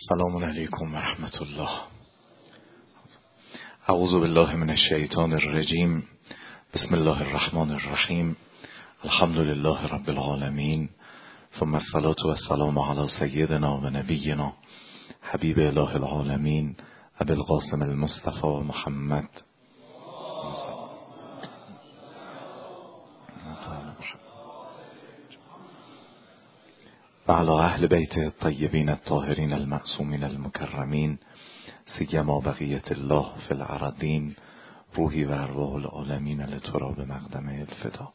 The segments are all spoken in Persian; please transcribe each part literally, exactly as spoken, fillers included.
السلام علیکم و رحمت الله. اعوذ بالله من الشیطان الرجیم. بسم الله الرحمن الرحیم. الحمد لله رب العالمین، ثم الصلاة والسلام علی سیدنا و نبینا حبیب اله العالمین ابی القاسم المصطفى محمد و علی اهل بیت الطیبین الطاهرین المعصومین المکرمین، سیما بقیت الله فی الارضین، روحی و ارواح العالمین لترا به مقدم الفدا.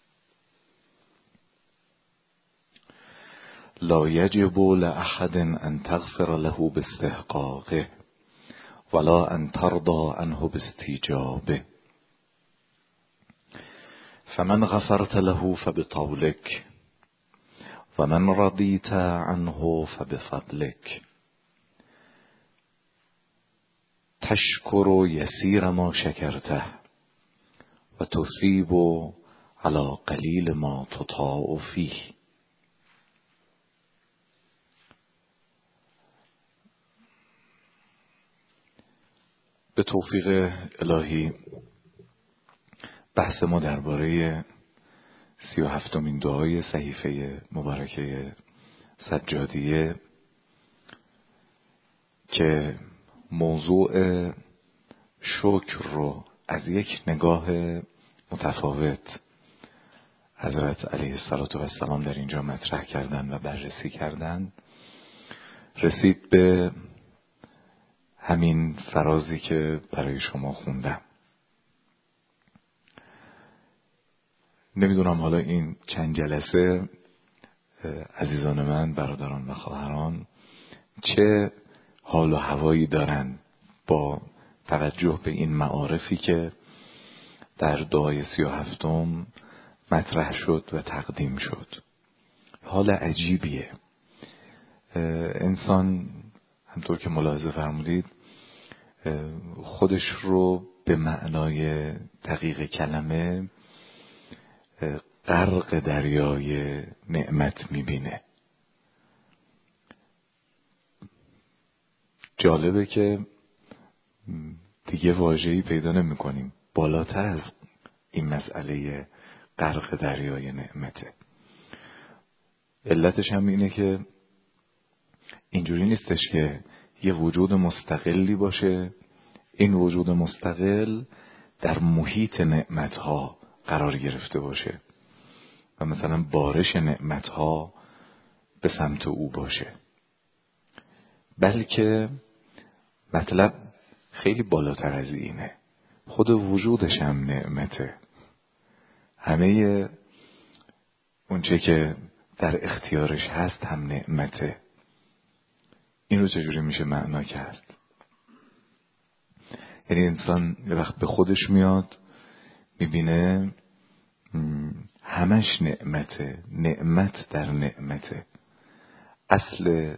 لا یجب لأحد ان تغفر له باستحقاقه ولا ان ترضى عنه باستیجابه، فمن غفرت له فبطولك ومن رضيت عنه فبفضلك، تشكر يسير ما شكرته وتصيب على قليل ما تطاع فيه. به توفیق الهی بحث ما درباره سی و هفتمین دعای صحیفه مبارکه سجادیه که موضوع شکر رو از یک نگاه متفاوت حضرت علیه السلام در اینجا مطرح کردن و بررسی کردن، رسید به همین فرازی که برای شما خوندم. نمیدونم حالا این چند جلسه عزیزان من، برادران و خواهران، چه حال و هوایی دارن با توجه به این معارفی که در دعای سی و هفتم مطرح شد و تقدیم شد. حال عجیبیه. انسان همطور که ملاحظه فرمودید خودش رو به معنای دقیق کلمه غرق دریای نعمت میبینه. جالبه که دیگه واژه‌ای پیدا نمی‌کنیم بالاتر از این مسئله غرق دریای نعمته. علتش هم اینه که اینجوری نیستش که یه وجود مستقلی باشه، این وجود مستقل در محیط نعمت‌ها قرار گرفته باشه و مثلا بارش نعمت‌ها به سمت او باشه، بلکه مطلب خیلی بالاتر از اینه. خود وجودش هم نعمته. همه اونچه که در اختیارش هست هم نعمته. این رو چجوری میشه معنا کرد؟ یعنی انسان یه وقت به خودش میاد میبینه همش نعمته، نعمت در نعمته. اصل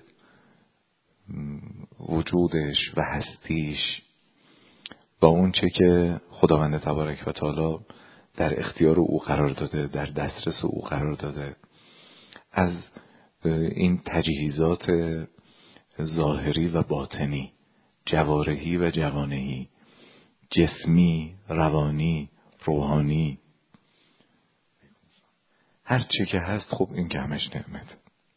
وجودش و هستیش با اون چه که خداوند تبارک و تعالی در اختیار او قرار داده، در دسترس او قرار داده، از این تجهیزات ظاهری و باطنی، جوارحی و جوانحی، جسمی، روانی، روحانی، هر چه که هست، خب این که همش نعمت.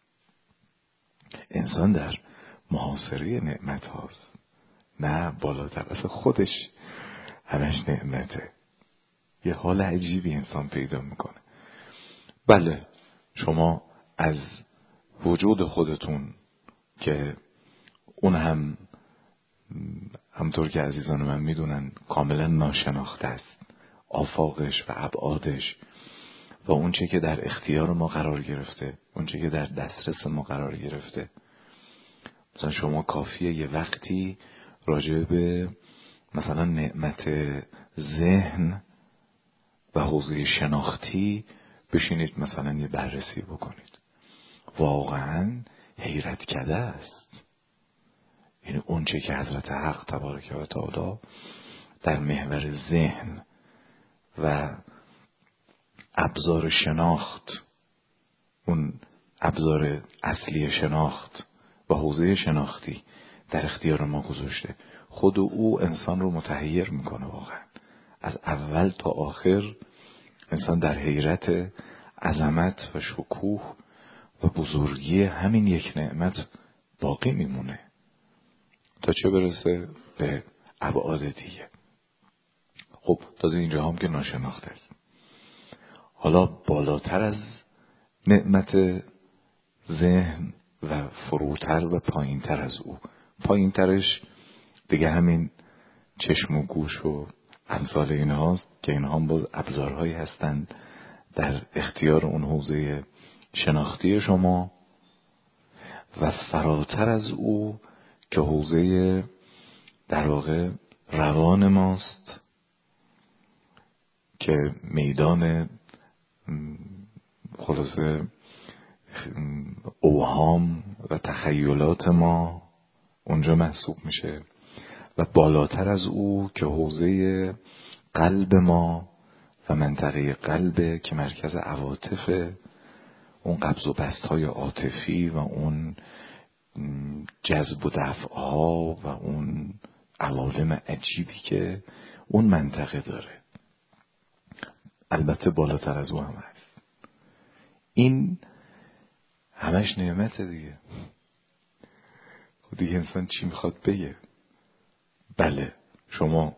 انسان در محاصره نعمت هاست، نه بالاتر. اصلا خودش همش نعمته. یه حال عجیبی انسان پیدا میکنه. بله، شما از وجود خودتون که اون هم همطور که عزیزان من میدونن کاملا ناشناخته است، آفاقش و ابعادش و اون چه که در اختیار ما قرار گرفته، اون چه که در دسترس ما قرار گرفته. مثلا شما کافیه یه وقتی راجع به مثلا نعمت ذهن و حوزه شناختی بشینید مثلا یه بررسی بکنید. واقعا حیرت کده است. یعنی اون چه که حضرت حق تبارک و تعالی در محور ذهن و ابزار شناخت، اون ابزار اصلی شناخت و حوزه شناختی در اختیار ما گذاشته. خود او انسان رو متحیر میکنه واقعا. از اول تا آخر انسان در حیرت عظمت و شکوه و بزرگی همین یک نعمت باقی میمونه تا چه برسه به ابعاد دیگه. خب تازه اینجا هم که ناشناخته است. حالا بالاتر از نعمت ذهن و فروتر و پایینتر از او، پایینترش دیگه همین چشم و گوش و امثال اینهاست که اینها هم باز ابزارهایی هستند در اختیار اون حوزه شناختی شما. و فراتر از او که حوزه در واقع روان ماست که میدان خلاصه اوهام و تخیلات ما اونجا محسوب میشه. و بالاتر از او که حوزه قلب ما و منطقه قلبه که مرکز عواطفه، اون قبض و بست های عاطفی و اون جذب و دفع ها و اون عوالم عجیبی که اون منطقه داره. البته بالاتر از او هم هست. این همش نعمت دیگه. دیگه انسان چی میخواد بگه؟ بله شما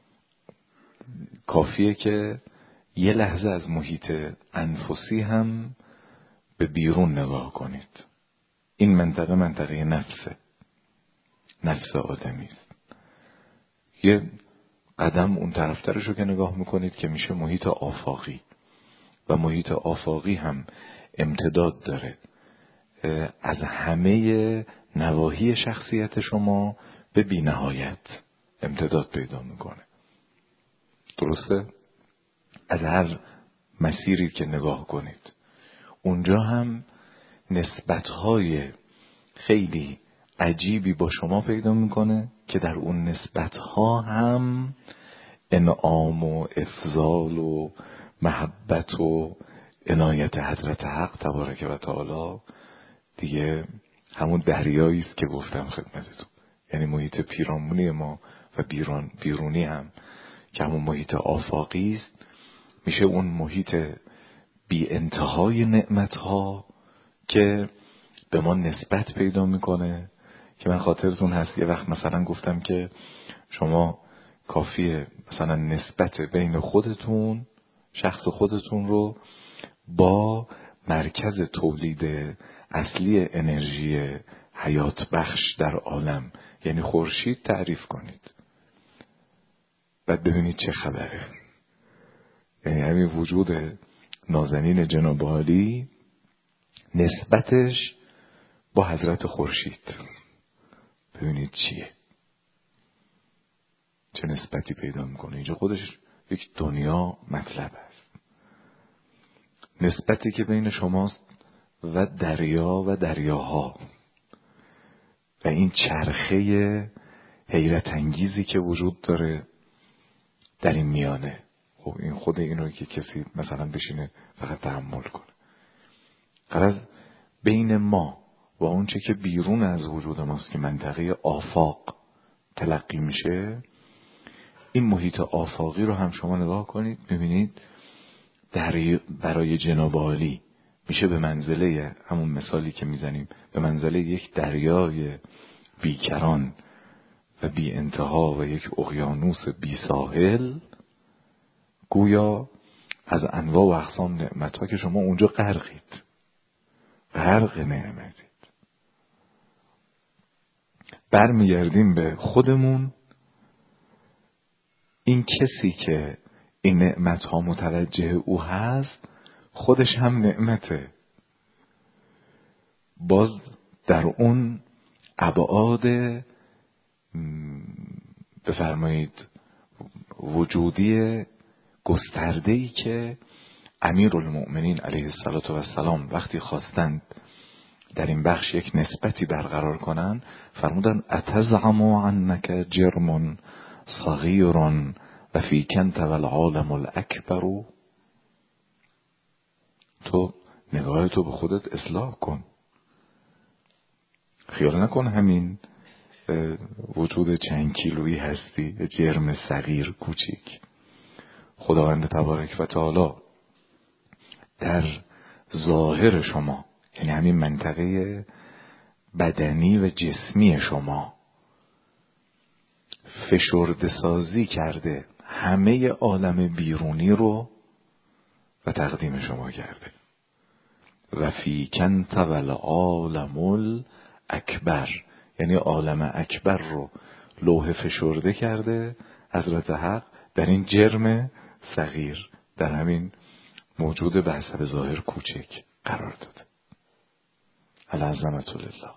کافیه که یه لحظه از محیط انفسی هم به بیرون نگاه کنید. این منطقه منطقه نفسه، نفس آدمی است. یه قدم اون طرفترش رو که نگاه میکنید که میشه محیط آفاقی. و محیط آفاقی هم امتداد داره از همه نواحی شخصیت شما به بی نهایت امتداد پیدا میکنه. درسته؟ از هر مسیری که نگاه کنید اونجا هم نسبت‌های خیلی عجیبی با شما پیدا میکنه که در اون نسبت‌ها هم انعام و افضال و محبت و عنایت حضرت حق تبارک و تعالی دیگه همون دریایی است که گفتم خدمتتون. یعنی محیط پیرامونی ما و بیرون بیرونی هم که همون محیط آفاقی است میشه اون محیط بی انتهای نعمت‌ها که به ما نسبت پیدا میکنه. که من خاطرتون هست یه وقت مثلا گفتم که شما کافیه مثلا نسبت بین خودتون، شخص خودتون رو با مرکز تولید اصلی انرژی حیات بخش در عالم یعنی خورشید تعریف کنید. بعد ببینید چه خبره. یعنی همین وجود نازنین جناب عالی نسبتش با حضرت خورشید ببینید چیه، چه نسبتی پیدا میکنه. اینجا خودش یک دنیا مطلب است. نسبتی که بین شماست و دریا و دریاها و این چرخه حیرت انگیزی که وجود داره در این میانه. خب این خود اینو که کسی مثلا بشینه فقط تحمل کنه. غرض بین ما و اون چه که بیرون از وجود ماست که منطقه آفاق تلقی میشه، این محیط آفاقی رو هم شما نگاه کنید ببینید در برای جناب عالی میشه به منزله همون مثالی که میزنیم به منزله یک دریای بیکران و بی انتها و یک اقیانوس بی ساحل، گویا از انواع و اقسام نعمت‌ها که شما اونجا غرقید، غرق نعمتید. برمیگردیم به خودمون. این کسی که این نعمت‌ها متوجه او هست خودش هم نعمته. باز در اون ابعاد بفرمایید وجودی گسترده‌ای که امیرالمؤمنین علیه السلام وقتی خواستند در این بخش یک نسبتی برقرار کنن فرمودن اتزعم عنک جرم صغیر و فیکنت والعالم الاکبر. تو نگاه تو به خودت اصلاح کن. خیال نکن همین وجود چند کیلویی هستی، جرم صغیر کوچیک. خداوند تبارک و تعالی در ظاهر شما، یعنی همین منطقه بدنی و جسمی شما، فشرده سازی کرده همه عالم بیرونی رو و تقدیم شما کرده. و فی کنت والعالم الاکبر، یعنی عالم اکبر رو لوح فشرده کرده حضرت حق در این جرم صغیر، در همین موجود به حسب ظاهر کوچک قرار داده. العظمت لله.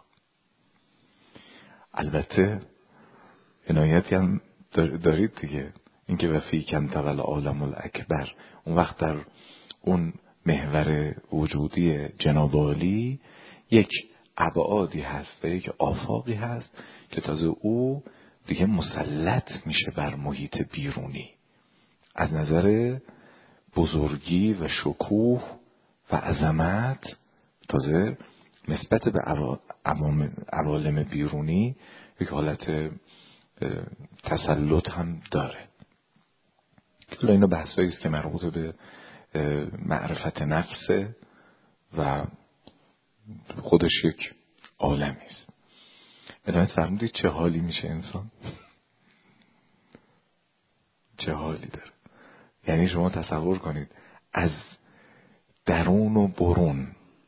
البته عنایتی هم دارید دیگه، اینکه و فی کنت والعالم الاکبر، اون وقت در اون محور وجودی جناب عالی یک ابعادی هست و یک آفاقی هست که تازه او دیگه مسلط میشه بر محیط بیرونی از نظر بزرگی و شکوه و عظمت. تازه نسبت به عوالم بیرونی یک حالت تسلط هم داره. حالا اینا بحثایی است که مربوط به معرفت نفسه و خودش یک عالمی است. ادامه فرمودید چه حالی میشه انسان؟ چه حالی داره؟ یعنی شما تصور کنید از درون و برون،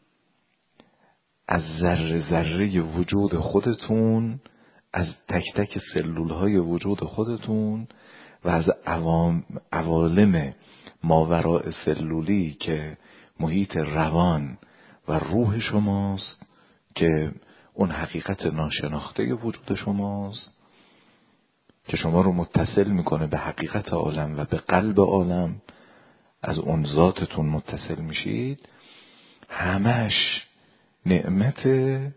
از ذره ذره وجود خودتون، از تک تک سلول های وجود خودتون و از عوام عوالم ماوراء سلولی که محیط روان و روح شماست، که اون حقیقت ناشناخته وجود شماست که شما رو متصل میکنه به حقیقت عالم و به قلب عالم، از اون ذاتتون متصل میشید. همش نعمت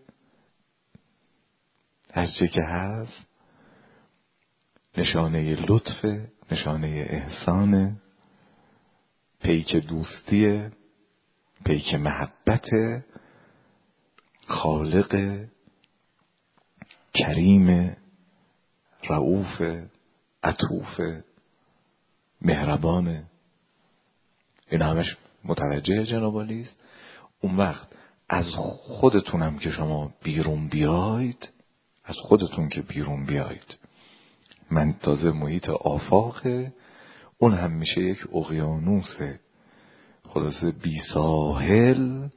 هرچه که هست، نشانه لطف، نشانه احسان، پیک دوستی، پیک محبت خالق کریم رؤوف عطوف مهربان. این همش متوجه جناب عالی است. اون وقت از خودتونم که شما بیرون بیاید، از خودتون که بیرون بیاید، من تازه محیط آفاقه، اون هم میشه یک اقیانوسه خلاصه بی ساحل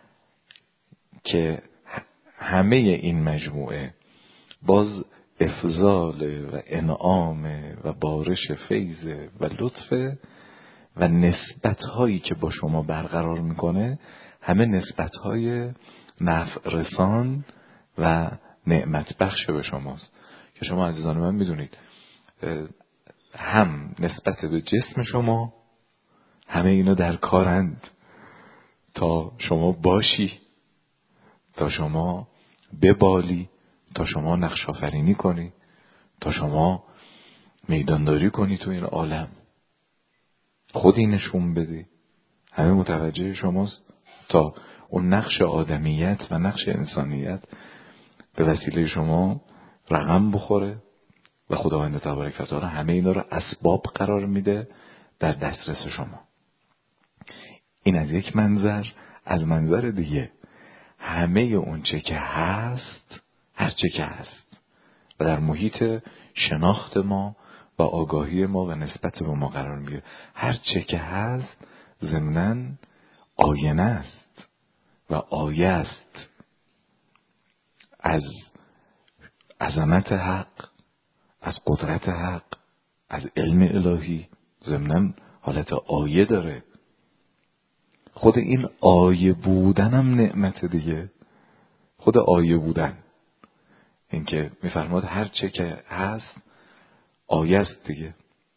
که همه این مجموعه باز افضال و انعام و بارش فیض و لطف و نسبت هایی که با شما برقرار میکنه همه نسبت های نفع رسان و نعمت بخش به شماست که شما عزیزان من میدونید هم نسبت به جسم شما همه اینا در کارند تا شما باشی، تا شما ببالی، تا شما نقش آفرینی کنی، تا شما میدانداری کنی تو این عالم، خودی نشون بدی. همه متوجه شماست تا اون نقش آدمیت و نقش انسانیت به وسیله شما رقم بخوره و خداوند تبارک و تعالی همه اینا رو اسباب قرار میده در دسترس شما. این از یک منظر. از منظر دیگه همه اون چه که هست، هر چه که هست و در محیط شناخت ما و آگاهی ما و نسبت به ما قرار میگیره، هر چه که هست ضمناً آینه است و آیه است از عظمت حق، از قدرت حق، از علم الهی. ضمناً حالت آیه داره. خود این آیه بودنم نعمت دیگه. خود آیه بودن، این که میفرماد هر چه که هست آیه است دیگه.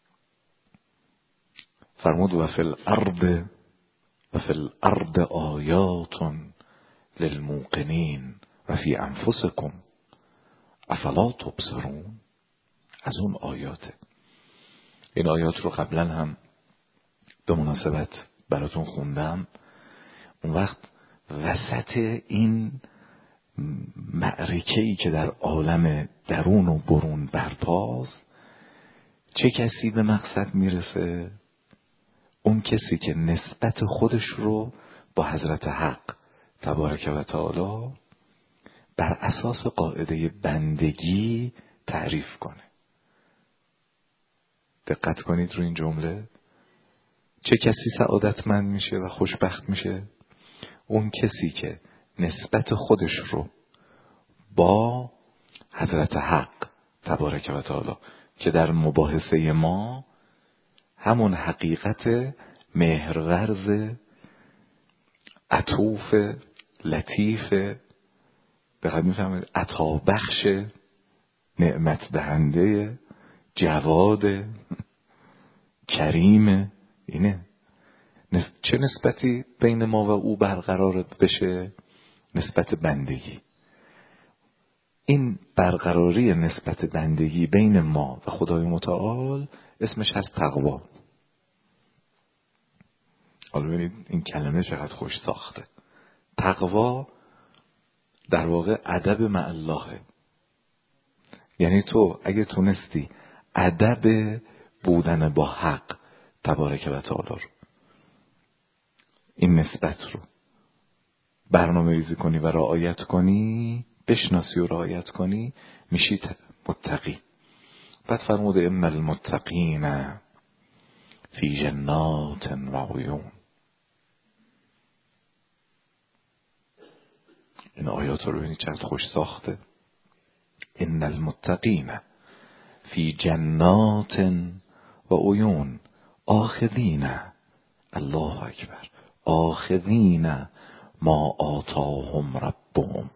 فرمود و فی الارض و فی الارض آیات للموقنین و فی انفسکم افلا تبصرون. از اون آیاته. این آیات رو قبلا هم به مناسبت براتون خوندم. اون وقت وسط این معرکه‌ای که در عالم درون و برون برپاست، چه کسی به مقصد میرسه؟ اون کسی که نسبت خودش رو با حضرت حق تبارک و تعالی بر اساس قاعده بندگی تعریف کنه. دقت کنید رو این جمله. چه کسی سعادتمند میشه و خوشبخت میشه؟ اون کسی که نسبت خودش رو با حضرت حق تبارک و تعالی که در مباحثه ما همون حقیقت مهرورز، عطوف، لطیف، دقیق میفهمید، عطابخش، نعمت دهنده، جواد، کریم، اینه. چه نسبتی بین ما و او برقرار بشه؟ نسبت بندگی. این برقراری نسبت بندگی بین ما و خدای متعال اسمش هست تقوا. حالا ببینید این کلمه چقدر خوش ساخته. تقوا در واقع ادب مع الله. یعنی تو اگه تونستی ادب بودن با حق تبارک و تعالی رو، این نسبت رو برنامه ریزی کنی و رعایت کنی، بشناسی و رعایت کنی، میشی متقی. بعد فرموده ان المتقین فی جنات و عیون. این آیات رو ببینید چقدر خوش ساخته. ان المتقین فی جنات و عیون آخذین، الله اکبر، آخذین ما آتاهم ربهم،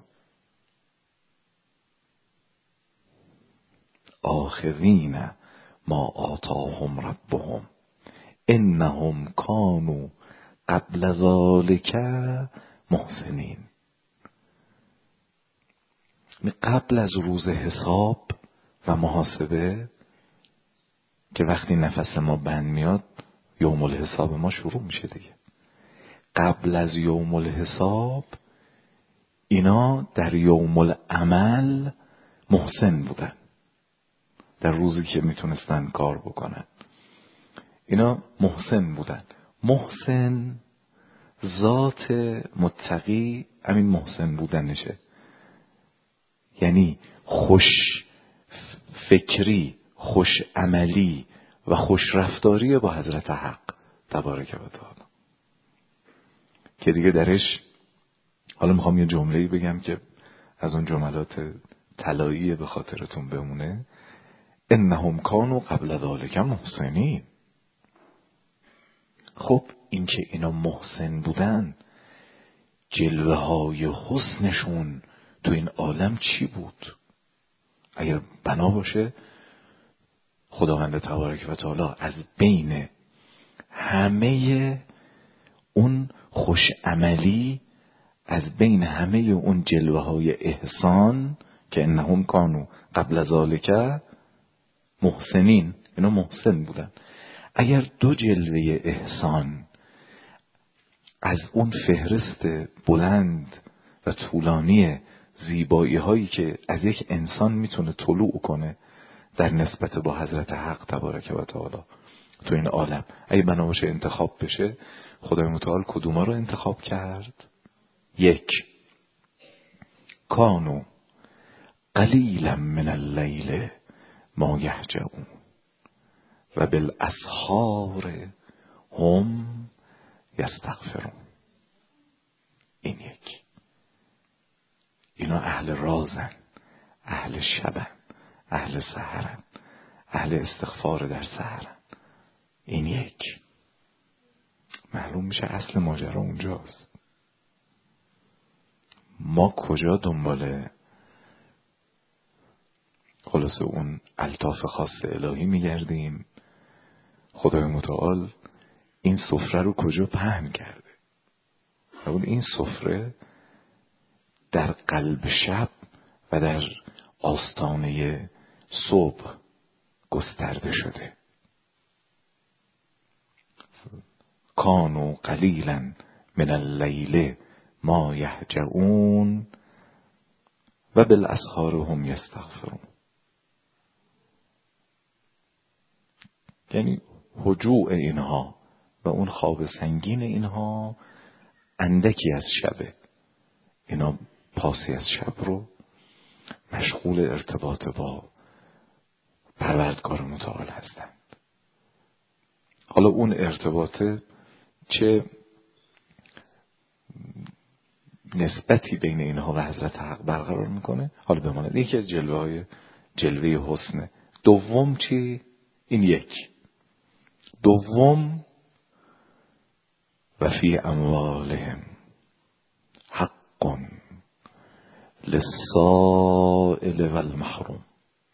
آخذین ما آتاهم ربهم انهم کانوا قبل ذلك محسنین. قبل از روز حساب و محاسبه که وقتی نفس ما بند میاد یوم الحساب ما شروع میشه دیگه، قبل از یوم الحساب اینا در یوم العمل محسن بودن، در روزی که میتونستن کار بکنن اینا محسن بودن. محسن ذات متقی همین محسن بودنشه، یعنی خوش فکری، خوش عملی و خوش رفتاری با حضرت حق تبارک و تعالی، که دیگه درش حالا میخوام یه جمله‌ای بگم که از اون جملات طلایی به خاطرتون بمونه. انهم کانوا قبل ذلک محسنین. خب این که اینا محسن بودن، جلوه های حسنشون تو این عالم چی بود؟ اگر بنا باشه خداوند تبارک و تعالی از بین همه اون خوش عملی، از بین همه اون جلوه های احسان که انهم کانوا قبل ذالک محسنین، اینا محسن بودن، اگر دو جلوه احسان از اون فهرست بلند و طولانی زیبایی هایی که از یک انسان میتونه طلوع کنه در نسبت با حضرت حق تبارک و تعالی تو این عالم، اگه بنا باشه انتخاب بشه، خدای متعال کدوما رو انتخاب کرد؟ یک، کانوا قلیلا من اللیل ما یهجعون و بالاسحار هم یستغفرون. این یک، اینا اهل رازن، اهل شبن، اهل سحرن، اهل استغفار در سحرن. این یک. معلوم میشه اصل ماجرا اونجاست. ما کجا دنبال خلاصه اون الطاف خاص الهی میگردیم؟ خدای متعال این سفره رو کجا پهن کرده؟ این سفره در قلب شب و در آستانه صبح گسترده شده. کانوا قلیلا من اللیل ما یهجعون و بالاسحار هم یستغفرون. یعنی هجوع اینها و اون خواب سنگین اینها اندکی از شبه. اینا پاسی از شب رو مشغول ارتباط با پروردگار متعال هستند. حالا اون ارتباطه چه نسبتی بین اینها و حضرت حق برقرار میکنه؟ حالا بماند یکی از جلوه های جلوه حسنه. دوم چی؟ این یک. دوم و فی اموالهم حق للسائل و المحروم.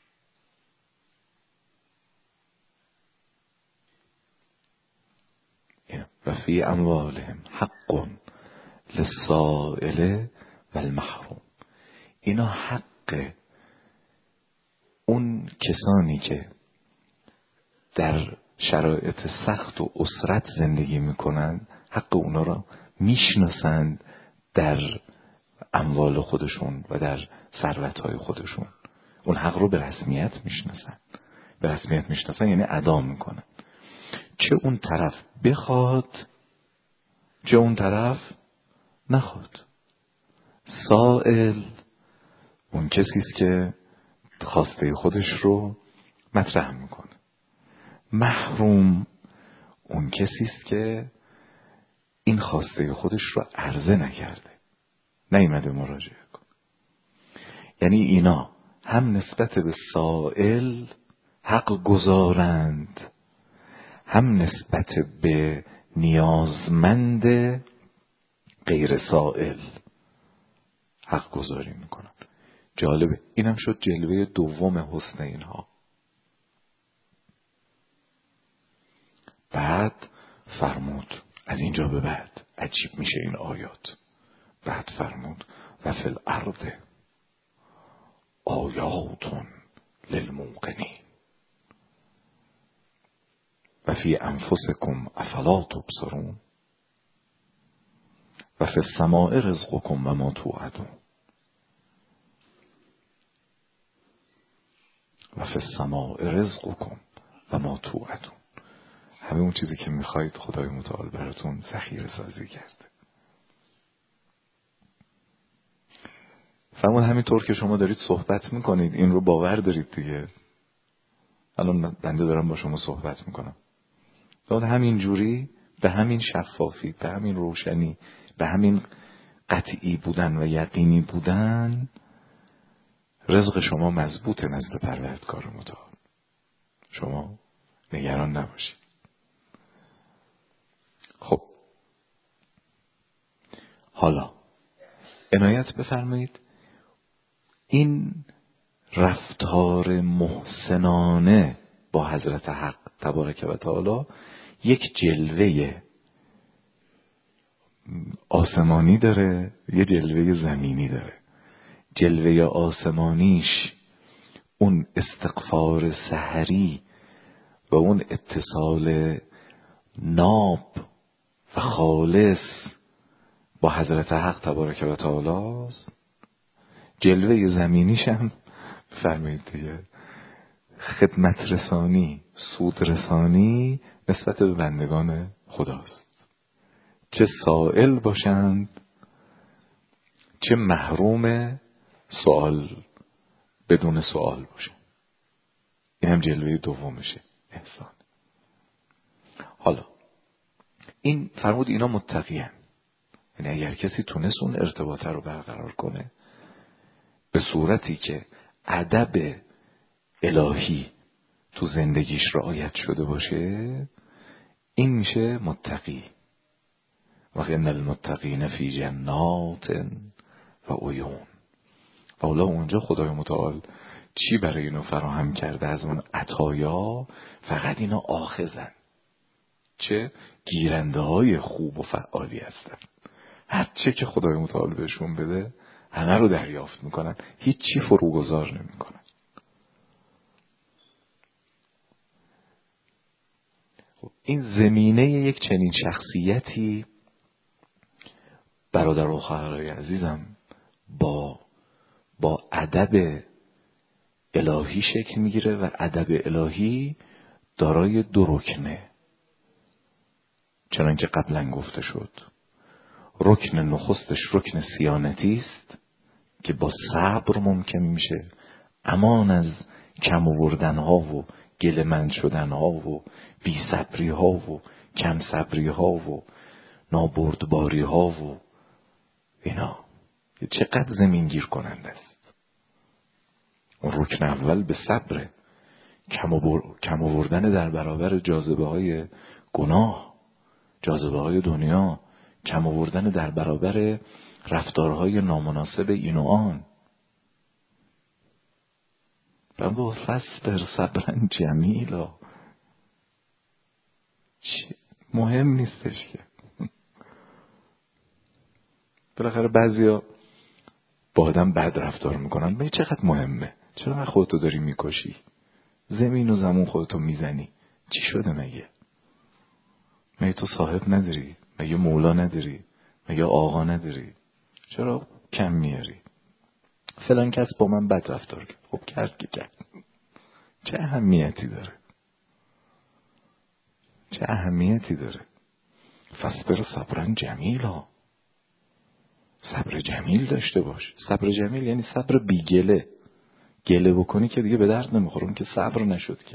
و فی اموالهم حق للسائل و المحروم. اینا حق اون کسانی که در شرایط سخت و اسرت زندگی میکنند، حق اونا را میشناسند در اموال خودشون و در ثروت‌های خودشون. اون حق رو به رسمیت میشناسن. به رسمیت میشناسن یعنی ادا میکنن، چه اون طرف بخواد چه اون طرف نخواد. سائل اون کسی است که خواسته خودش رو مطرح میکنه. محروم اون کسی است که این خواسته خودش رو عرضه نکرده، نیامده مراجعه کن. یعنی اینا هم نسبت به سائل حق گذارند، هم نسبت به نیازمند غیر سائل حق گذاری میکنن. جالبه. اینم شد جلوه دوم حسن اینها. بعد فرمود، از اینجا به بعد عجیب میشه این آیات. بعد فرمود و فی الارض آیات للموقنین و فی انفسکم افلا تبصرون و فی السماء رزقکم و ما توعدون و فی السماء رزقکم و ما توعدون. همه اون چیزی که میخواید خدای متعال براتون ذخیره سازی کرده. فرمود همینطور که شما دارید صحبت میکنید این رو باور دارید دیگه. الان بنده دارم با شما صحبت میکنم، داد همین جوری، به همین شفافی، به همین روشنی، به همین قطعی بودن و یقینی بودن، رزق شما مضبوط نزد پروردگار متعال. شما نگران نباشید. خب حالا عنایت بفرمایید، این رفتار محسنانه با حضرت حق تبارک و تعالی یک جلوه آسمانی داره، یه جلوه زمینی داره. جلوه آسمانیش اون استغفار سحری و اون اتصال ناب و خالص با حضرت حق تبارک و تعالی است. جلوه زمینیش هم فرمایید دیگه خدمت رسانی، سود رسانی نسبت به بندگان خداست، چه سائل باشند چه محروم سوال بدون سوال باشه. این هم جلوه دومشه، احسان. حالا این فرمود اینا متقین، یعنی اگر کسی تونست اون ارتباطه رو برقرار کنه به صورتی که ادب الهی تو زندگیش رعایت شده باشه، این میشه متقی. و ان المتقین فی جنات و عیون. و اولا اونجا خدای متعال چی برای اینو فراهم کرده از اون عطایا؟ فقط اینا آخذن، چه گیرنده های خوب و فعالی هستن. هر چه که خدای متعال بهشون بده همه رو دریافت میکنن، هیچی فروگذار نمیکنن. خب این زمینه یک چنین شخصیتی برادر و خواهرای عزیزم با با ادب الهی شکل میگیره و ادب الهی دارای دو رکنه، چنانکه قبلا گفته شد. رکن نخستش رکن صیانتی است که با صبر ممکن میشه امان از کم آوردن ها و گله‌مند شدن ها و بی صبری ها و کم صبری ها و نابردباری ها و اینا چقدر زمین گیر کننده است. اون رکن اول به صبره، کم آوردن در برابر جاذبه های گناه، جاذبه های دنیا، کم آوردن در برابر رفتارهای نامناسب این و آن. بابا فصبر صبرا جمیلا، مهم نیستش که. بالاخره بعضیا با آدم بد رفتار میکنن، به چقدر مهمه؟ چرا خودتو داری میکشی؟ زمین و زمون خودتو میزنی، چی شده مگه؟ مگه تو صاحب نداری؟ مگه مولا نداری؟ مگه آقا نداری؟ چرا کم میاری؟ فلان کس با من بد رفتار کرد. خب کرد که کرد، چه اهمیتی داره؟ چه اهمیتی داره؟ فصبر صبرا جمیلا، صبر جمیل داشته باش. صبر جمیل یعنی صبر بی گله. گله بکنی که دیگه به درد نمیخوره، اون که صبر نشد که.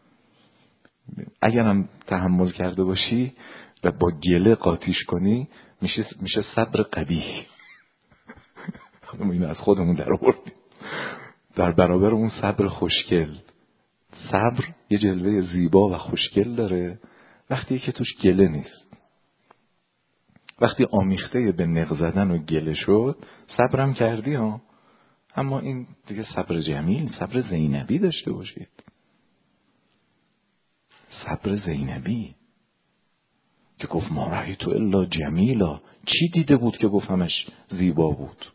اگرم تحمل کرده باشی و با گله قاطیش کنی میشه میشه صبر قبیح. اینو از خودمون در آوردیم در برابر اون صبر خوشگل. صبر یه جلوه زیبا و خوشگل داره وقتی که توش گله نیست. وقتی آمیخته به نق زدن و گله شد صبرم کردی ها، اما این دیگه صبر جمیل، صبر زینبی داشته باشید. صبر زینبی که گفت ما رأیت الا جمیلا، چی دیده بود که گفت همش زیبا بود؟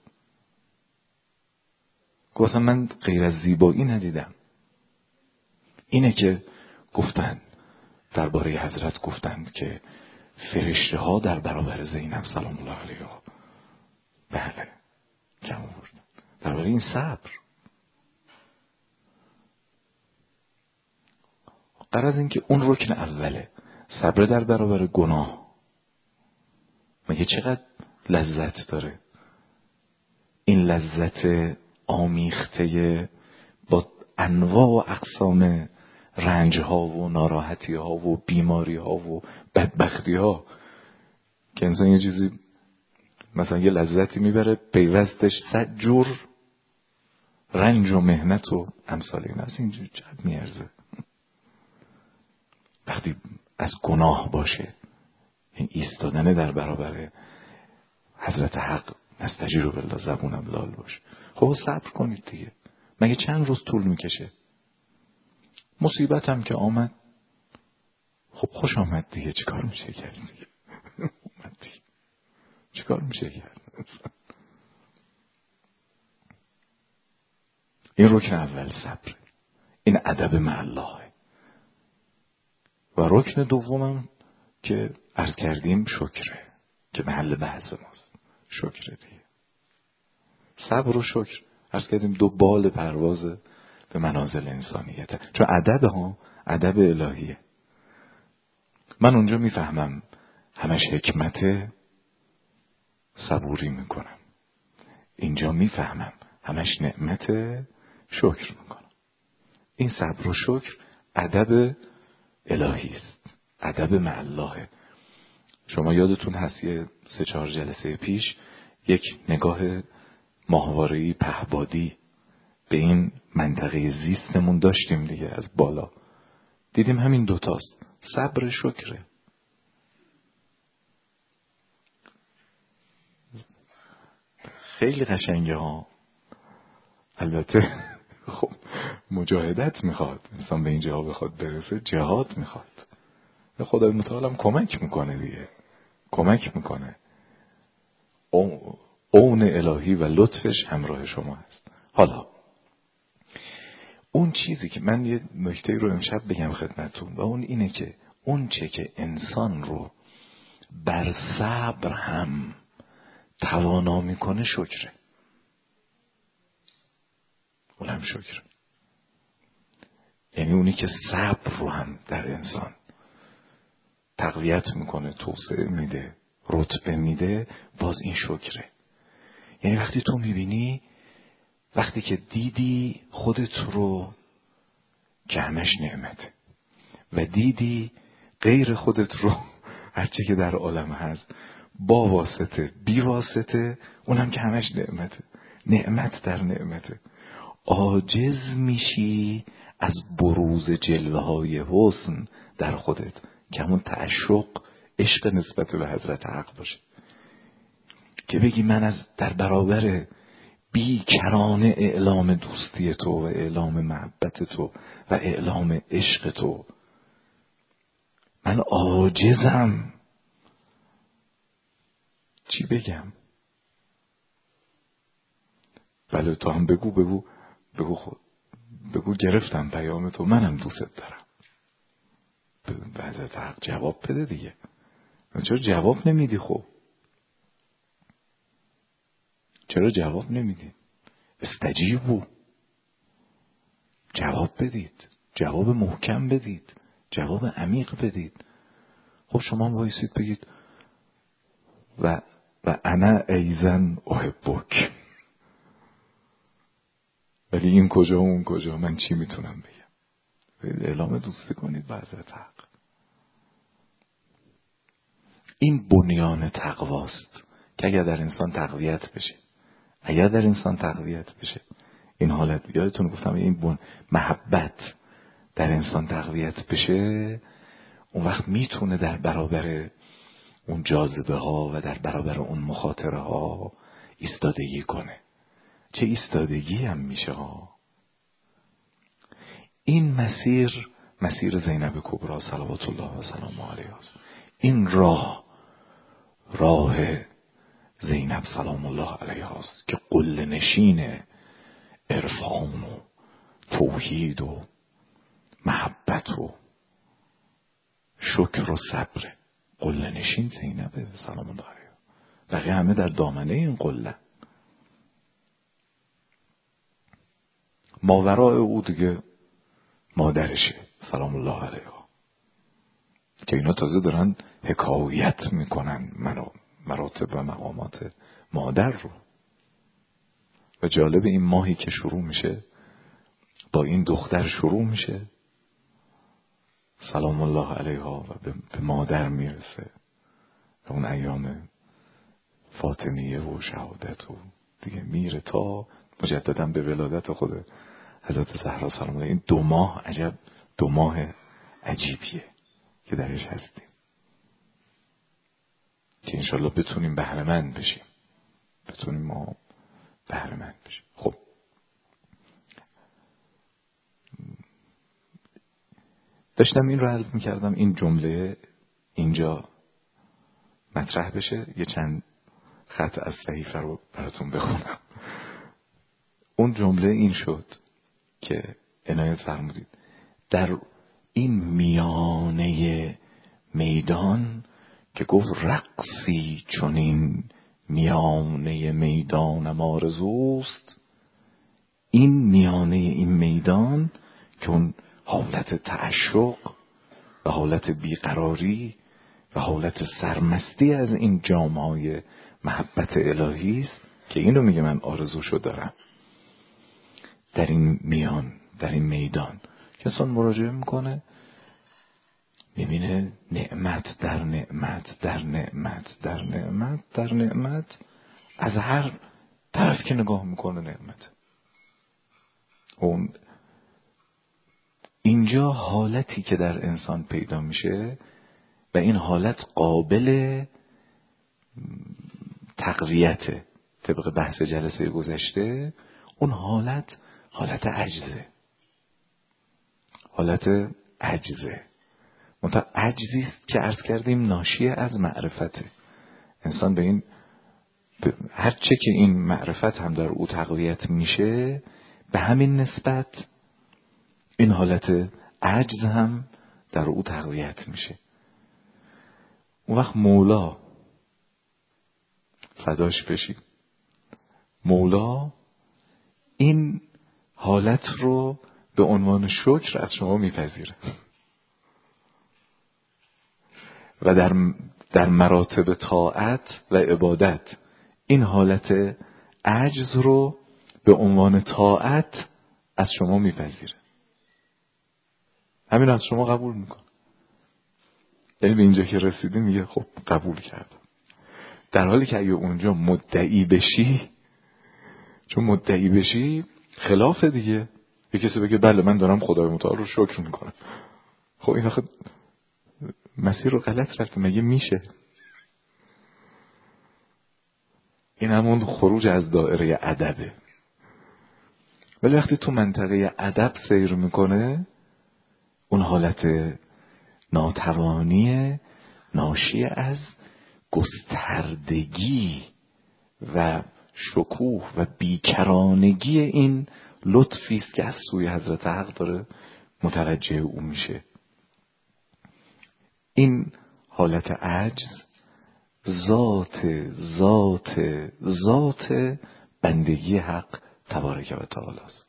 گفتم من غیر از زیبایی ندیدم. اینه که گفتن درباره حضرت، گفتند که فرشته ها در برابر زینب سلام الله علیها بله کم آوردن درباره این صبر. غرض این که اون رکن اوله، صبر در برابر گناه. مگه چقدر لذت داره این لذت آمیخته با انواع و اقسام رنج ها و ناراحتی ها و بیماری ها و بدبختی ها، که انسان یه چیزی مثلا یه لذتی میبره پیوستش صد جور رنج و مهنت و امثال این از اینجور چقدر میارزه. وقتی از گناه باشه، این ایستادن در برابر حضرت حق نستجیرو بالله زبونم لال باشه. خب صبر کنید دیگه، مگه چند روز طول میکشه؟ مصیبت هم که آمد خب خوش آمد دیگه، چیکار میشه کرد دیگه؟ اومد دیگه، چیکار میشه کرد؟ این رکن اول صبر، این ادب مع الله. و رکن دومم که عرض کردیم شکره، که محل بحث ماست. شکره دیگه، صبر و شکر عرض کردیم دو بال پرواز به منازل انسانیت. چون ادب ها ادب الهیه. من اونجا میفهمم همش حکمت، صبوری میکنم. اینجا میفهمم همش نعمت، شکر میکنم. این صبر و شکر ادب الهی است، ادب مع الله. شما یادتون هست یه سه چهار جلسه پیش یک نگاه ماهواره‌ای پهبادی به این منطقه زیستمون داشتیم دیگه. از بالا دیدیم همین دوتاست، صبر شکره. خیلی قشنگه ها. البته خب مجاهدت میخواد، انسان به این جا بخواد برسه جهاد میخواد. خدای متعال هم کمک میکنه دیگه، کمک میکنه. اون الهی و لطفش همراه شما هست. حالا اون چیزی که من یه نکته رو امشب بگم خدمتون و اون اینه که اون چه که انسان رو بر صبر هم توانا میکنه شکره. اونم شکر. یعنی اونی که صبر رو هم در انسان تقویت میکنه، توسعه میده، رتبه میده، باز این شکره. یعنی وقتی تو میبینی، وقتی که دیدی خودت رو که همش نعمته و دیدی غیر خودت رو هرچی که در عالم هست با واسطه بی واسطه، اونم که همش نعمته، نعمت در نعمته، عاجز میشی از بروز جلوه های حسن در خودت که همون تعشق، عشق نسبت به حضرت حق باشه، که بگی من از در برابر بی کرانه اعلام دوستی تو و اعلام محبت تو و اعلام عشق تو من عاجزم. چی بگم؟ بله تو هم بگو بگو بگو خود بگو گرفتم پیام تو، منم دوست دارم. به حضرت حق جواب بده دیگه. چرا جواب نمیدی؟ خب چرا جواب نمیدی؟ استجیبوا، جواب بدید، جواب محکم بدید، جواب عمیق بدید. خب شما بایستید بگید و و انا ایزن احبک، ولی این کجا و اون کجا، من چی میتونم بگم؟ اعلام دوستی کنید با حضرت حق. این بنیان تقواست که اگر در انسان تقویت بشه، اگر در انسان تقویت بشه این حالت، یادتون گفتم این بن محبت در انسان تقویت بشه، اون وقت میتونه در برابر اون جاذبه ها و در برابر اون مخاطره ها ایستادگی کنه. چه ایستادگی هم میشه ها. این مسیر مسیر زینب کبری صلوات الله و سلام علیها است. این راه راه زینب سلام الله علیها است که قله نشین عرفان و توحید و محبت و شکر و صبر. قله نشین زینب سلام الله علیها، بقیه همه در دامنه این قله. ماورای او دیگه مادرشه سلام الله علیها، که اینا تازه دارن حکایت میکنن مراتب و مقامات مادر رو. و جالب این ماهی که شروع میشه با این دختر شروع میشه سلام الله علیها و به مادر میرسه و اون ایام فاطمیه و شهادت و دیگه میره تا مجددا به ولادت خود حضرت زهرا سلام الله. این دو ماه عجب دو ماه عجیبیه که درش هستیم که انشالله بتونیم بهره‌مند بشیم، بتونیم ما بهره‌مند بشیم. خب داشتم این رو عرض میکردم، این جمله اینجا مطرح بشه، یه چند خط از صحیفه رو براتون بخونم. اون جمله این شد که عنایت فرمودید در این میانه میدان که گفت رقصی چنین میانه میدانم آرزوست. این میانه این میدان که اون حالت تعشق و حالت بیقراری و حالت سرمستی از این جام‌های محبت الهی است که اینو میگه من آرزوشو دارم. در این میان، در این میدان که انسان مراجعه میکنه میبینه نعمت در نعمت در نعمت در نعمت در نعمت، از هر طرف که نگاه میکنه نعمت. اون اینجا حالتی که در انسان پیدا میشه و این حالت قابل تقویته طبق بحث جلسه گذشته، اون حالت حالت عجزه، حالت عجزه. منتها عجزی است که عرض کردیم ناشی از معرفته. انسان به این هر چه که این معرفت هم در او تقویت میشه، به همین نسبت این حالت عجز هم در او تقویت میشه. اون وقت مولا فداش بشید، مولا این حالت رو به عنوان شکر از شما میپذیره و در در مراتب طاعت و عبادت این حالت عجز رو به عنوان طاعت از شما میپذیره، همین از شما قبول میکنه. یعنی به اینجا که رسیدی میگه خب قبول کردم، در حالی که اگه اونجا مدعی بشی، چون مدعی بشی خلاف دیگه، یه کسی بگه بله من دارم خدای متعال رو شکر میکنم، خب این آخه مسیر رو غلط رفته، مگه میشه؟ این همون خروج از دایره ادبه. ولی وقتی تو منطقه ادب سیر میکنه، اون حالت ناتوانی ناشی از گستردگی و شکوه و بیکرانگی این لطفی است که از سوی حضرت حق داره متوجه او میشه. این حالت عجز ذات ذات ذات بندگی حق تبارک و تعالی است.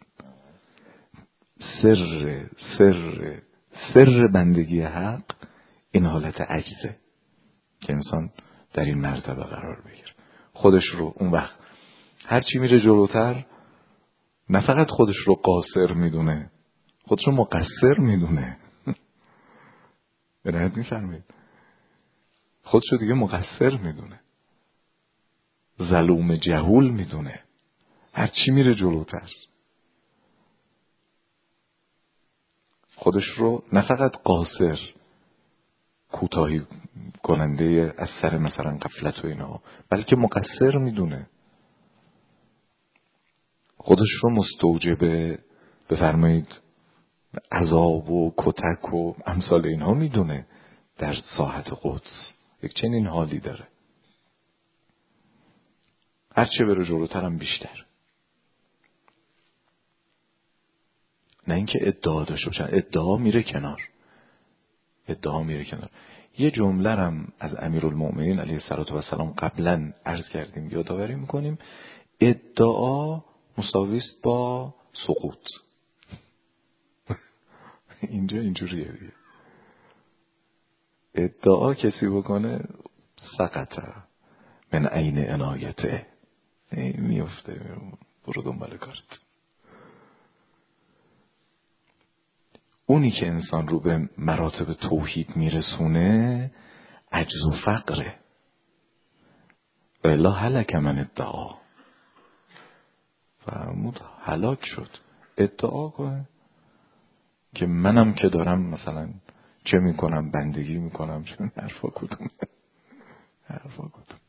سر سر سر بندگی حق این حالت عجزه که انسان در این مرتبه قرار بگیره. خودش رو اون وقت هر چی میره جلوتر نه فقط خودش رو قاصر میدونه، خودش رو مقصر میدونه. به نهایت میفرمید خودش رو دیگه مقصر میدونه، ظلوم جهول میدونه. هر چی میره جلوتر خودش رو نه فقط قاصر، کوتاهی کننده از سر مثلا غفلت و اینا، بلکه مقصر میدونه. خودش رو مستوجب بفرمایید عذاب و کتک و امثال اینها میدونه در ساحت قدس. یک چنین حالی داره، هرچه بره جلوتر هم بیشتر. نه اینکه ادعا داشته باشن، ادعا میره کنار، ادعا میره کنار. یه جمله هم از امیرالمؤمنین علیه السلام قبلا عرض کردیم، یادآوری میکنیم. ادعا مساوی است با سقوط. اینجا اینجوریه دیگه. ادعا کسی بکنه سقطه من عین عنایته، میفته، برو دنبال کارت. اونی که انسان رو به مراتب توحید میرسونه عجز و فقره. و الا هلک من ادعا، فرمود هلاک شد. ادعا کنه که منم که دارم مثلا چه میکنم، بندگی میکنم، چه حرفا کدوم حرفا کدوم.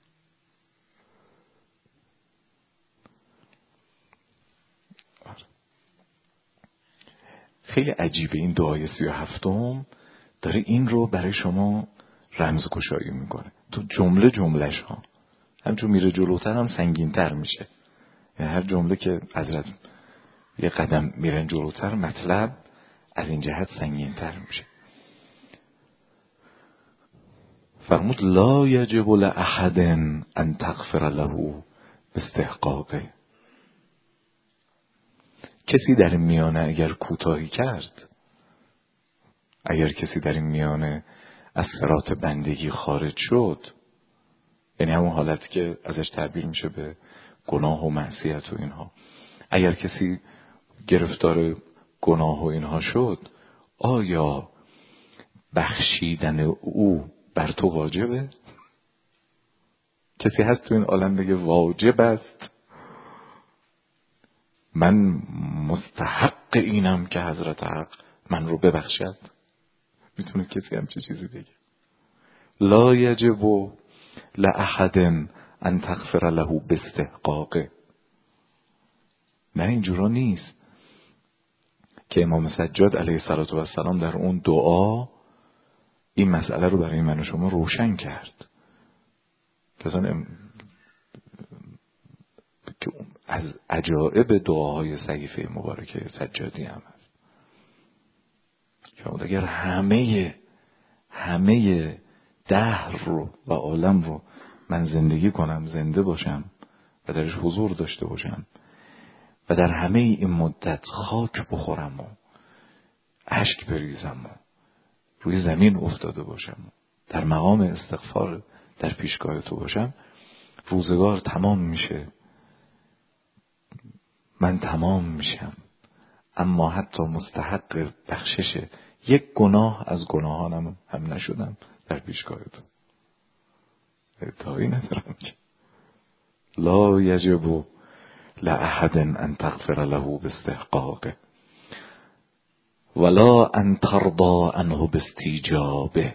خیلی عجیبه این دعای سی و هفتم داره این رو برای شما رمزگشایی میکنه تو جمله جملهش ها. همچون میره جلوتر هم سنگینتر میشه. یعنی هر جمله که حضرت یه قدم میرن جلوتر مطلب از این جهت سنگینتر میشه. فرمود لا یجب لأحد ان تغفر له باستحقاقه. کسی در این میانه اگر کوتاهی کرد، اگر کسی در این میانه از صراط بندگی خارج شد، یعنی همون حالتی که ازش تعبیر میشه به گناه و معصیت و اینها، اگر کسی گرفتار گناه و اینها شد، آیا بخشیدن او بر تو واجبه؟ کسی هست تو این عالم بگه واجب است، من مستحق اینم که حضرت حق من رو ببخشد؟ میتونه کسی هم چه چیزی بگه؟ لا یجب لأحد ان تغفر له باستحقاقه. نه اینجورا نیست که امام سجاد علیه السلام در اون دعا این مسئله رو برای من و شما روشن کرد. مثلا از عجائب دعاهای صحیفه مبارکه سجادی هم هست که اگر همه همه دهر رو و عالم رو من زندگی کنم، زنده باشم و درش حضور داشته باشم و در همه این مدت خاک بخورم و اشک بریزم و روی زمین افتاده باشم و در مقام استغفار در پیشگاه تو باشم، روزگار تمام میشه، من تمام میشم، اما حتی مستحق بخشش یک گناه از گناهانم هم نشدم در پیشگاه تو. ادعایی ندارم که لا یجب لأحد ان تغفر له باستحقاقه ولا ان ترضى عنه باستیجابه.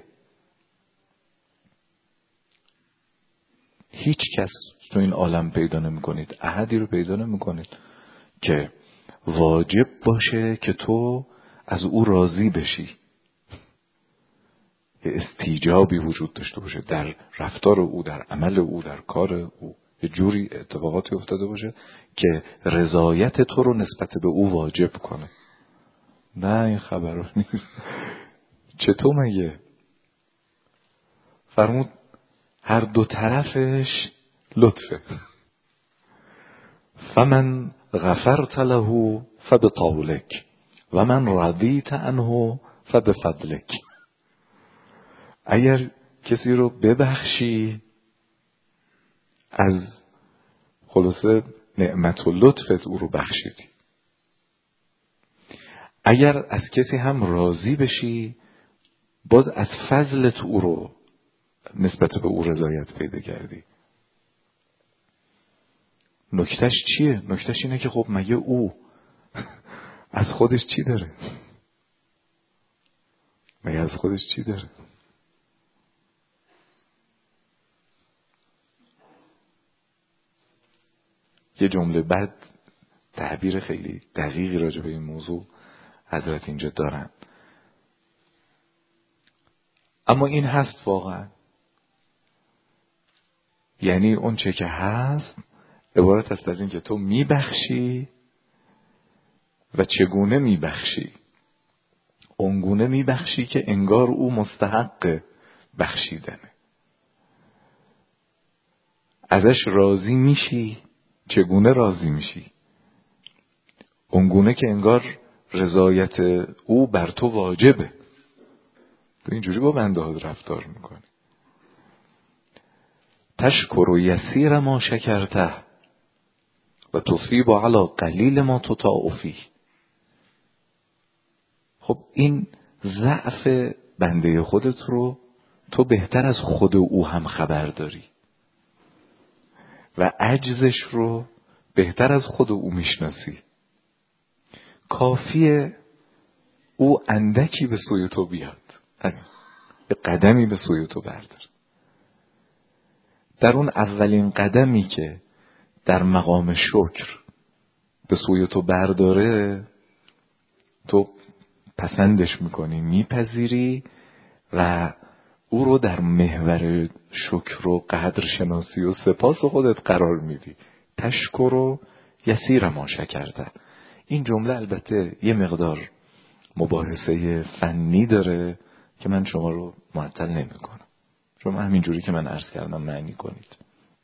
هیچ کس تو این عالم پیدا نمی کنید، احدی رو پیدا نمی کنید که واجب باشه که تو از او راضی بشی، یه استیجابی وجود داشته باشه در رفتار او، در عمل او، در کار او، یه جوری اتفاقاتی افتاده باشه که رضایت تو رو نسبت به او واجب کنه. نه این خبرو نیست. چطور مگه؟ فرمود هر دو طرفش لطفه. فمن غفرت له فبطولک و من رضیت عنه فبفضلک. اگر کسی رو ببخشی از خلاصه نعمت و لطفت او رو بخشیدی، اگر از کسی هم راضی بشی باز از فضلت او رو نسبت به او رضایت پیدا کردی. نکتهش چیه؟ نکتهش اینه که خب مگه او از خودش چی داره؟ مگه از خودش چی داره؟ یه جمله بعد تعبیر خیلی دقیقی راجع به این موضوع حضرت اینجا دارن، اما این هست واقعا. یعنی اون چه که هست عبارت است از این که تو میبخشی و چگونه میبخشی. اونگونه میبخشی که انگار او مستحق بخشیدنه. ازش راضی میشی. چگونه راضی میشی؟ اونگونه که انگار رضایت او بر تو واجبه. تو اینجوری با بنده ها رفتار میکنی. تشکر و یسیر ما شکرته و تصیب علی قلیل ما تطاعفی. خب این ضعف بنده خودت رو تو بهتر از خود او هم خبر داری و عجزش رو بهتر از خود او میشناسی. کافیه او اندکی به سوی تو بیاد، یه قدمی به سوی تو بردار. در اون اولین قدمی که در مقام شکر به سوی تو برداره تو پسندش میکنی، میپذیری و او رو در محور شکر و قدر شناسی و سپاس خودت قرار میدی. تشکر و یسیر ما شکرته. این جمله البته یه مقدار مباحثه فنی داره که من شما رو معطل نمی کنم. شما همینجوری که من عرض کردم معنی کنید.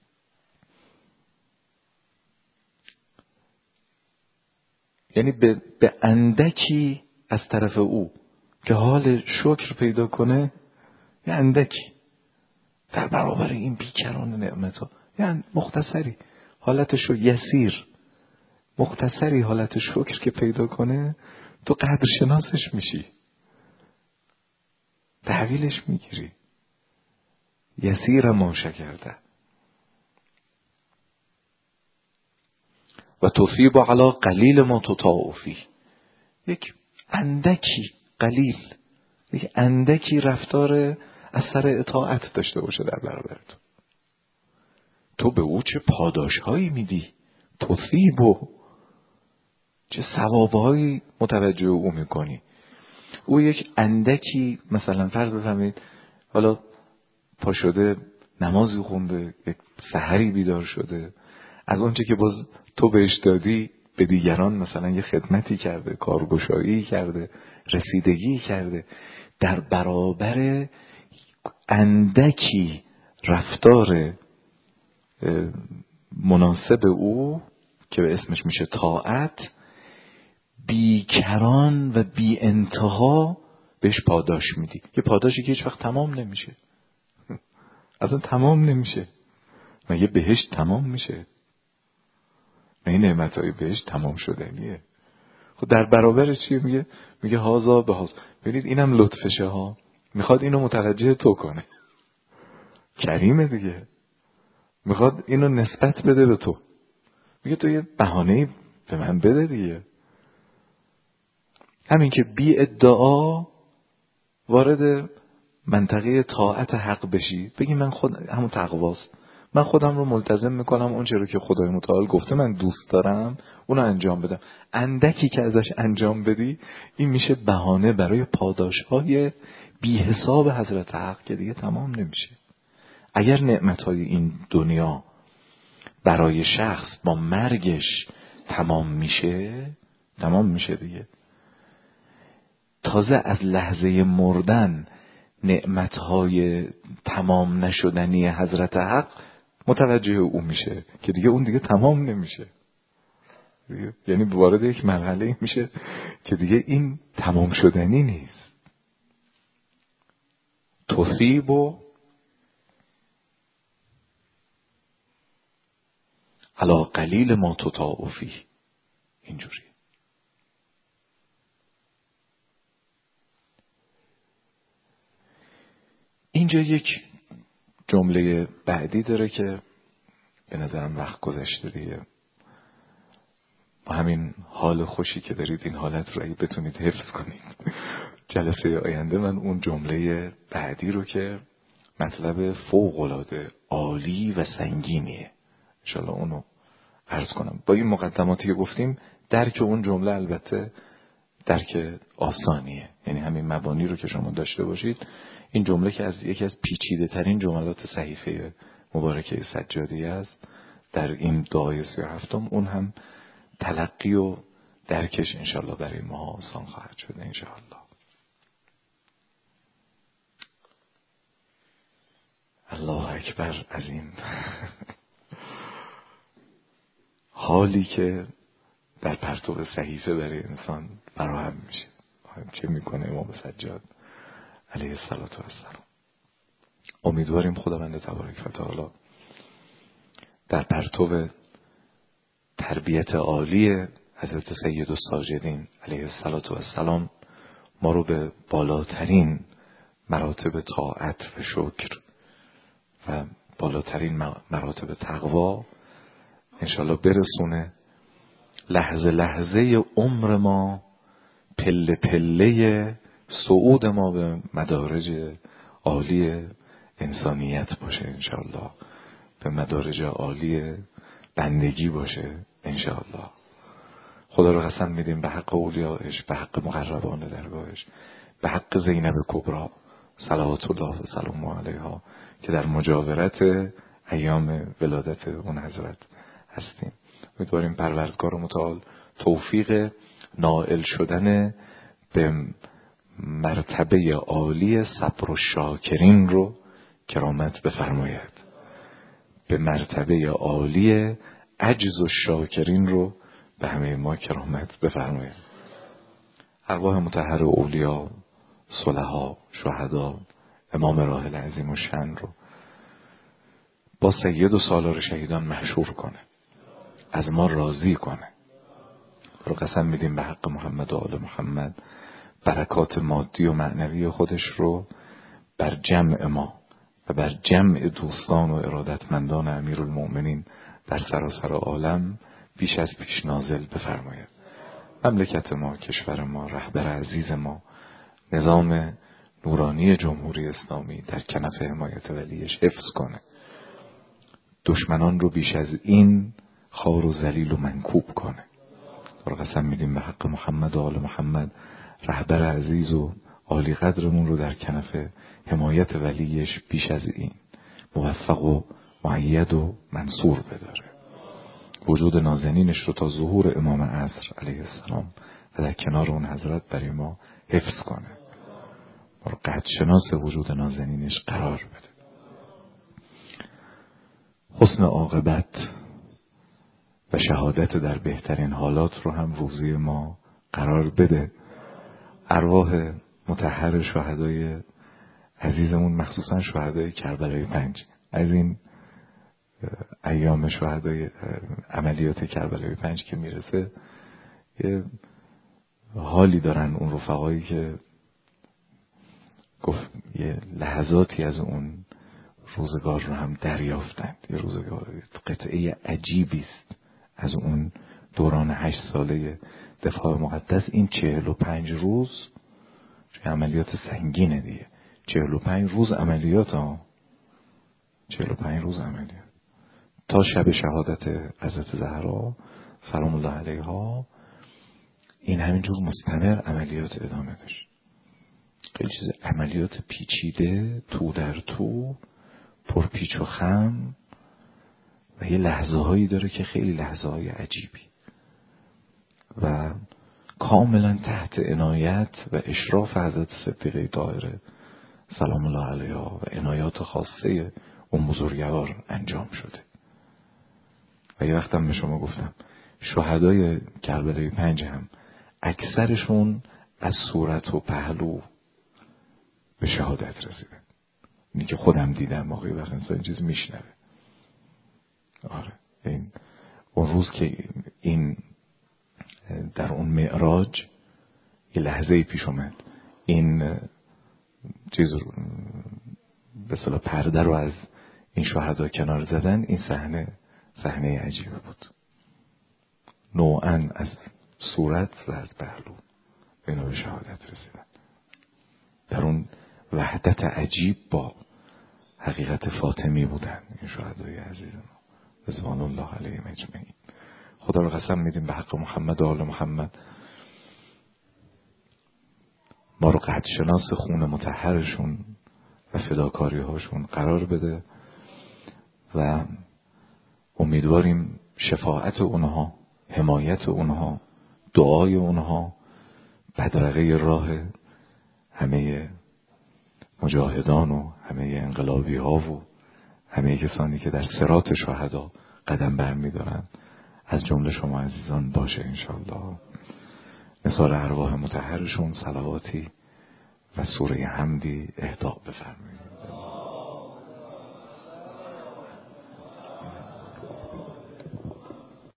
یعنی به, به اندکی از طرف او که حال شکر پیدا کنه، یه اندکی در برابر این بیکران نعمت ها، یعنی مختصری حالتش رو یسیر، مختصری حالت شکر که پیدا کنه تو قدر شناسش میشی، تحویلش میگیری. یسیر ما شکرته و تصیب علی قلیل ما تطاعفی. یک اندکی قلیل، یک اندکی رفتار اثر اطاعت داشته باشه در برابر تو. تو به او چه پاداشهایی میدی، تصیب و چه ثوابهایی متوجه او میکنی. او یک اندکی مثلا فرض بفهمید حالا پا شده نمازی خونده، یک سحری بیدار شده، از آنچه که باز تو بهش دادی به دیگران مثلا یه خدمتی کرده، کارگشایی کرده، رسیدگی کرده، در برابر اندکی رفتار مناسب او که به اسمش میشه طاعت، بیکران و بی انتها بهش پاداش میدی. یه پاداشی که هیچ وقت تمام نمیشه، اصلا تمام نمیشه. مگه بهشت تمام میشه؟ مگه نعمتهای بهشت تمام شدنیه؟ خب در برابر چیه؟ میگه میگه هازا به هاز. ببینید اینم لطفشه ها، میخواد اینو متوجه تو کنه. کریمه دیگه، میخواد اینو نسبت بده به تو. میگه تو یه بهانه‌ای به من بده دیگه. همین که بی ادعا وارد منطقه طاعت حق بشی، بگی من خود همون تقواست، من خودم رو ملتزم میکنم اون چیزی رو که خدای متعال گفته من دوست دارم اونو انجام بدم. اندکی که ازش انجام بدی این میشه بهانه برای پاداشهای بی حساب حضرت حق که دیگه تمام نمیشه. اگر نعمتهای این دنیا برای شخص با مرگش تمام میشه، تمام میشه دیگه. تازه از لحظه مردن نعمتهای تمام نشدنی حضرت حق متوجه او میشه که دیگه اون دیگه تمام نمیشه. یعنی وارد یک مرحله میشه که دیگه این تمام شدنی نیست. تصیب و علا قلیل ما تطاع فیه، اینجوری. اینجا یک جمله بعدی داره که به نظرم وقت گذشته دیگه. با همین حال خوشی که دارید این حالت رو اگه بتونید حفظ کنید، جلسه آینده من اون جمله بعدی رو که مطلب فوق‌العاده عالی و سنگینیه انشالله اونو عرض کنم. با این مقدماتی که گفتیم درک اون جمله البته درک آسانیه، یعنی همین مبانی رو که شما داشته باشید. این جمله که از یکی از پیچیده ترین جملات صحیفه مبارکه سجادی است در این دعای سی و هفتم، اون هم تلقی و درکش انشالله برای ما آسان خواهد شد انشالله. الله اکبر. از این حالی که در پرتو صحیفه برای انسان فراهم میشه، چه میکنه امام سجاد علیه الصلوة و السلام. امیدواریم خداوند تبارک و تعالی در پرتو تربیت عالی حضرت سید الساجدین علیه الصلوة و السلام ما رو به بالاترین مراتب طاعت و شکر و بالاترین مراتب تقوا انشالله برسونه. لحظه لحظه عمر ما پله پله صعود ما به مدارج عالی انسانیت باشه انشالله، به مدارج عالی بندگی باشه انشالله. خدا رو قسم میدیم به حق اولیاءش، به حق مقربان درگاهش، به حق زینب کبری صلوات الله و سلام علیها که در مجاورت ایام ولادت اون حضرت هستیم. امیدواریم پروردگار متعال توفیق نائل شدن به مرتبه عالی صبر و شاکرین رو کرامت بفرماید، به مرتبه عالی عجز و شاکرین رو به همه ما کرامت بفرماید. ارواح مطهر اولیا، صلحا، شهدا، امام راحل عظیم و شن رو با سید و سالار شهیدان محشور کنه، از ما راضی کنه. رو قسم میدیم به حق محمد و آل محمد برکات مادی و معنوی خودش رو بر جمع ما و بر جمع دوستان و ارادتمندان امیرالمؤمنین در سراسر عالم بیش از پیش نازل بفرماید. مملکت ما، کشور ما، رهبر عزیز ما، نظام نورانی جمهوری اسلامی در کنف حمایت ولیش حفظ کنه. دشمنان رو بیش از این خوار و ذلیل و منکوب کنه. رو قسم میدیم به حق محمد و آل محمد رهبر عزیز و عالی قدرمون رو در کنف حمایت ولیش بیش از این موفق و مؤید و منصور بداره. وجود نازنینش رو تا ظهور امام عصر علیه السلام و در کنار اون حضرت برای ما حفظ کنه. ما رو قدر شناس وجود نازنینش قرار بده. حسن عاقبت و شهادت در بهترین حالات رو هم روزی ما قرار بده. ارواح مطهر شهدای عزیزمون، مخصوصا شهدای کربلای پنج، از این ایام شهدای عملیات کربلای پنج که میرسه یه حالی دارن اون رفقایی که گفت یه لحظاتی از اون روزگار رو هم دریافتند. یه روزگار قطعه عجیبی است از اون دوران هشت ساله دفاع مقدس. این چهل و پنج روز چه عملیات سنگینه دیگه، چهل و پنج روز عملیات ها، چهل و پنج روز عملیات تا شب شهادت حضرت زهرا سلام الله علیها. این همینجور مستمر عملیات ادامه داشت. خیلی چیز عملیات پیچیده، تو در تو، پر پیچ و خم، و یه لحظه هایی داره که خیلی لحظه های عجیبی و کاملا تحت عنایت و اشراف حضرت صدیقه طاهره سلام الله علیها و عنایات خاصه اون بزرگوار انجام شده. و یه وقتم به شما گفتم شهدای کربلای پنج هم اکثرشون از صورت و پهلو به شهادت رسیدن. اینی که خودم دیدم موقعی وقت انسان این چیز میشنوه. آره، این اون روز که این در اون معراج یه لحظه پیش اومد، این چیز رو به اصطلاح پرده رو از این شهدا کنار زدن، این صحنه صحنه عجیبی بود. نوعاً از صورت و از پهلو اینا به شهادت رسیدن. در اون وحدت عجیب با حقیقت فاطمی بودن این شهدای عزیز ما رضوان الله علیهم اجمعین. خدا رو قسم میدیم به حق محمد و آل محمد ما رو قدر شناس خون مطهرشون و فداکاری هاشون قرار بده و امیدواریم شفاعت اونها، حمایت اونها، دعای اونها بدرقه راه همه مجاهدان و همه انقلابی ها و همه کسانی که در صراط شهدا قدم برمی‌دارن از جمله شما عزیزان باشه انشاءالله. مثال ارواح مطهرشون صلواتی و سوره حمدی اهداء بفرمایید.